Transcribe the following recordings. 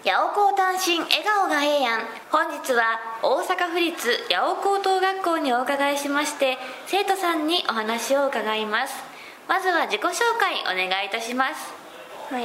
八尾高単身笑顔がええやん。本日は大阪府立八尾高等学校にお伺いしまして、生徒さんにお話を伺います。まずは自己紹介お願いいたします。 はい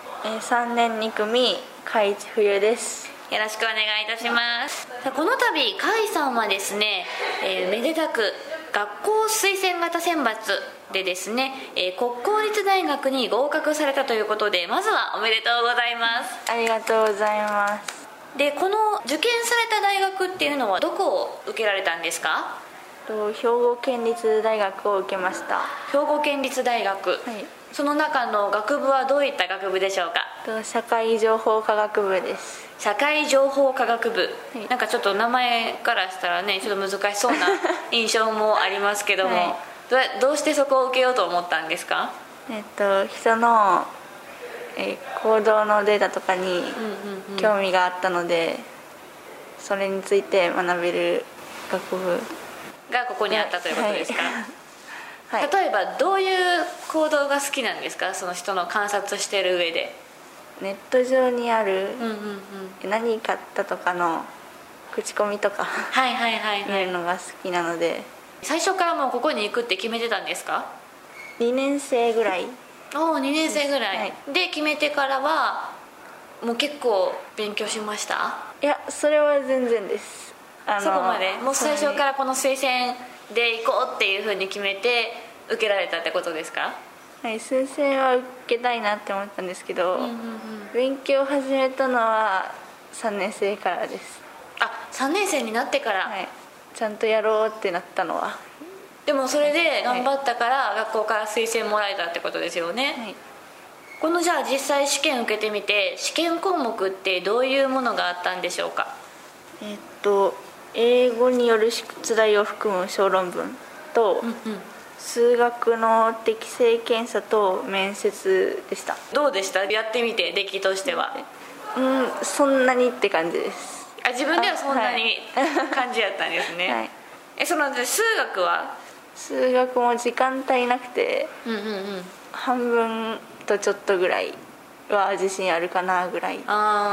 、3年2組海一冬です。 よろしくお願いいたします。この度海さんはですね、めでたく学校推薦型選抜でですね、国公立大学に合格されたということで、まずはおめでとうございます。 ありがとうございます。 で、この受験された大学っていうのはどこを受けられたんですか？ 兵庫県立大学を受けました。 兵庫県立大学、はい、その中の学部はどういった学部でしょうか？ 社会情報科学部です。 社会情報科学部、はい、なんかちょっと名前からしたらね、ちょっと難しそうな印象もありますけども、はい、どうしてそこを受けようと思ったんですか？ 人の、行動のデータとかに興味があったので、それについて学べる学部がここにあったということですか？はい、例えばどういう行動が好きなんですか？その人の観察してる上で。 ネット上にある何買ったとかの口コミとか見るのが好きなので。 最初からもうここに行くって決めてたんですか ？2年生ぐらい。 2年生ぐらい、はい、で決めてからはもう結構勉強しました？ いや、それは全然です。 そこまでもう最初からこの推薦で行こうっていうふうに決めて受けられたってことですか？ はい、推薦は受けたいなって思ったんですけど、勉強を始めたのは3年生からです。 3年生になってから、 はい、ちゃんとやろうってなったのは。 でもそれで頑張ったから学校から推薦もらえたってことですよね。はい、このじゃあ実際試験受けてみて、試験項目ってどういうものがあったんでしょうか？ 英語による出題を含む小論文と、数学の適性検査と面接でした。 どうでした？やってみて出来としては。 そんなにって感じです。 自分ではそんなに感じやったんですね。はい、その数学は？ 数学も時間足りなくて、半分とちょっとぐらいは自信あるかなぐらい。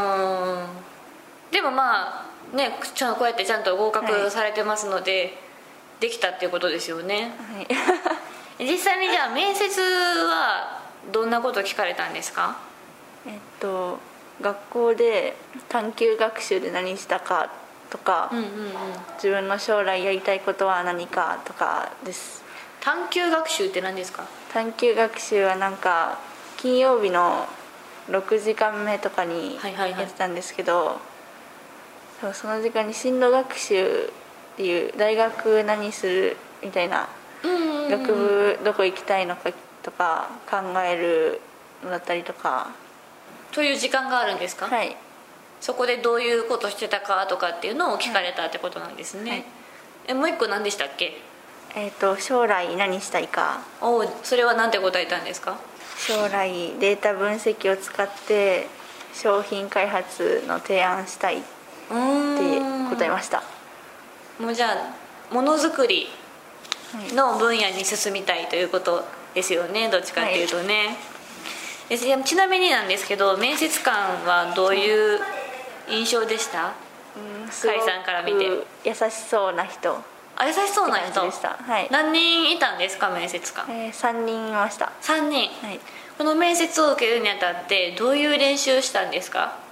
でもまあね、こうやってちゃんと合格されてますので、はい、できたっていうことですよね。はい、実際にじゃあ面接はどんなこと聞かれたんですか？ 学校で探究学習で何したかとか、自分の将来やりたいことは何かとかです。 探究学習って何ですか？ 探究学習はなんか金曜日の6時間目とかにやってたんですけど、その時間に進路学習っていう大学何するみたいな、学部どこ行きたいのかとか考えるのだったりとか。 という時間があるんですか？ はい。 そこでどういうことしてたかとかっていうのを聞かれたってことなんですね。はい、もう一個何でしたっけ？ 将来何したいか。 それは何て答えたんですか？ 将来データ分析を使って商品開発の提案したいって答えました。 もうじゃあものづくりの分野に進みたいということですよね、どっちかっていうとね。はい、ちなみになんですけど、面接官はどういう印象でした？海さんから見て。 優しそうな人。 優しそうな人でした。はい、 何人いたんですか、面接官？ 3人いました。 3人、はい、この面接を受けるにあたってどういう練習したんですか？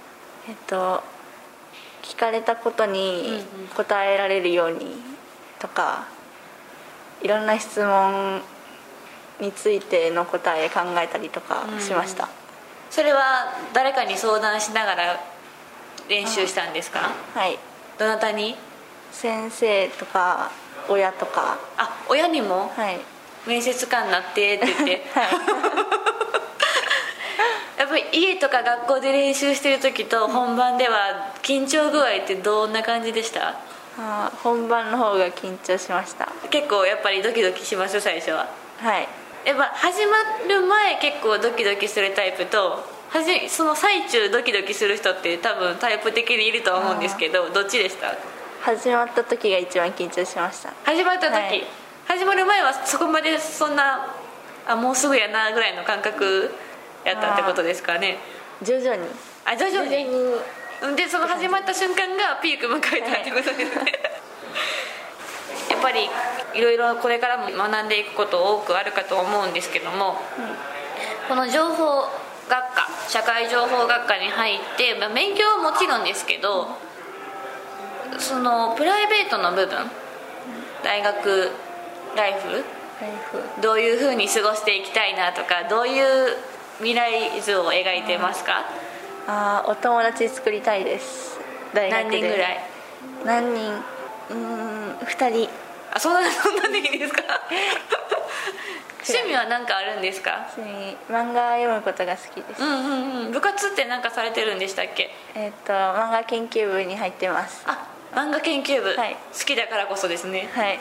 聞かれたことに答えられるようにとか、いろんな質問についての答え考えたりとかしました。 それは誰かに相談しながら練習したんですか？ はい。 どなたに？ 先生とか親とか。 親にも？ はい。 面接官になってって言って。はい。やっぱり家とか学校で練習してる時と本番では緊張具合ってどんな感じでした？ 本番の方が緊張しました。 結構やっぱりドキドキします、最初は。 はい。 やっぱ始まる前結構ドキドキするタイプと、その最中ドキドキする人って多分タイプ的にいると思うんですけど、どっちでした？ 始まった時が一番緊張しました。 始まった時、はい、始まる前はそこまでそんなもうすぐやなぐらいの感覚やったってことですかね？ 徐々に徐々にでその始まった瞬間がピーク迎えたってことですね、やっぱりいろいろこれからも学んでいくこと多くあるかと思うんですけども、この情報学科社会情報学科に入って、勉強はもちろんですけど、そのプライベートの部分、大学ライフどういうふうに過ごしていきたいなとか、どういう未来図を描いてますか？ お友達作りたいです。大学で何人ぐらい？ 何人2人。 そんなでいいですか？趣味は何かあるんですか？ 漫画読むことが好きです。 部活って何かされてるんでしたっけ？ 漫画研究部に入ってます。 漫画研究部、 はい、 好きだからこそですね。 はい。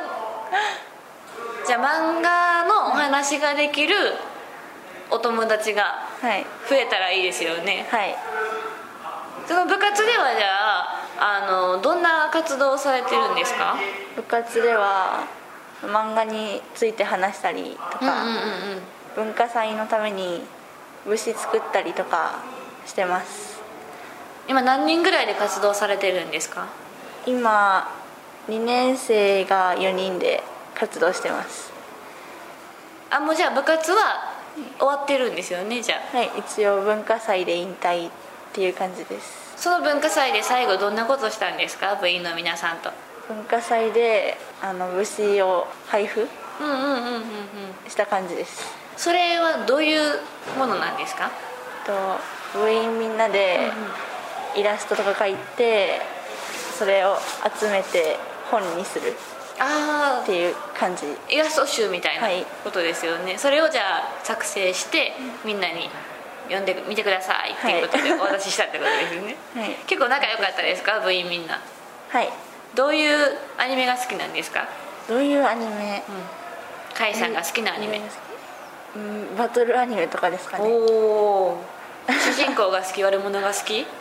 じゃあ漫画のお話ができるお友達が増えたらいいですよね。 はい。 その部活ではじゃあどんな活動をされてるんですか？ 部活では漫画について話したりとか、文化祭のために部誌作ったりとかしてます。 今何人ぐらいで活動されてるんですか？ 今2年生が4人で活動してます。 もうじゃあ部活は終わってるんですよね？じゃあ、 はい、一応文化祭で引退っていう感じです。 その文化祭で最後どんなことしたんですか？部員の皆さんと。 文化祭で部誌を配布した感じです。 それはどういうものなんですか？ 部員みんなでイラストとか描いて、それを集めて本にするっていう感じ。 イラスト集みたいなことですよね、はい、それをじゃあ作成してみんなに読んでみてくださいっていうことでお渡ししたってことですね、はい、結構仲良かったですか？部員みんな。 はい。 どういうアニメが好きなんですか？ どういうアニメ？ 甲斐さんが好きなアニメ。 バトルアニメとかですかね。 主人公が好き？悪者が好き？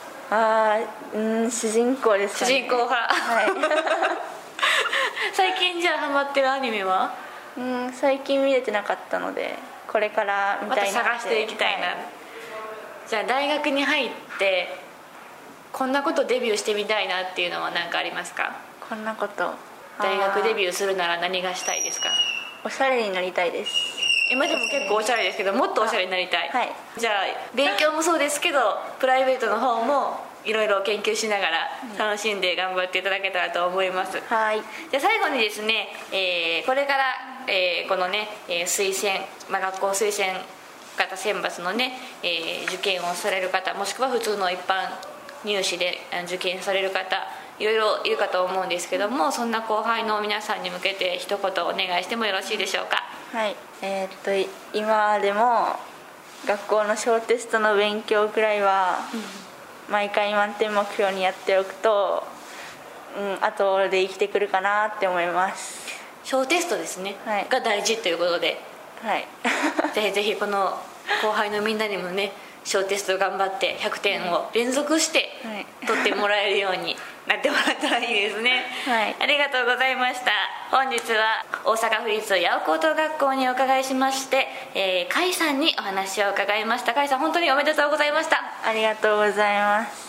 主人公ですかね。 主人公派。はい。最近じゃあハマってるアニメは？ 最近見れてなかったので、これから見たいなって。 また探していきたいな、はい、じゃあ大学に入ってこんなことデビューしてみたいなっていうのは何かありますか？ こんなこと。 大学デビューするなら何がしたいですか？ おしゃれになりたいです。 今でも結構おしゃれですけど、もっとおしゃれになりたい。 はい。 じゃあ勉強もそうですけどプライベートの方もいろいろ研究しながら楽しんで頑張っていただけたらと思います。 はい。 じゃあ最後にですね、これから、このね、推薦、学校推薦型選抜のね、受験をされる方、もしくは普通の一般入試で受験される方、いろいろいるかと思うんですけども、そんな後輩の皆さんに向けて一言お願いしてもよろしいでしょうか？ はい。今でも学校の小テストの勉強くらいは、毎回満点目標にやっておくと、後で生きてくるかなって思います。 小テストですね、 はい、 が大事ということで、 はい、 ぜひぜひこの後輩のみんなにもね、小テスト頑張って100点を連続して取ってもらえるようになってもらったらいいですね、はい、ありがとうございました。本日は大阪府立八尾高等学校にお伺いしまして、甲斐さんにお話を伺いました。甲斐さん、本当におめでとうございました。 ありがとうございます。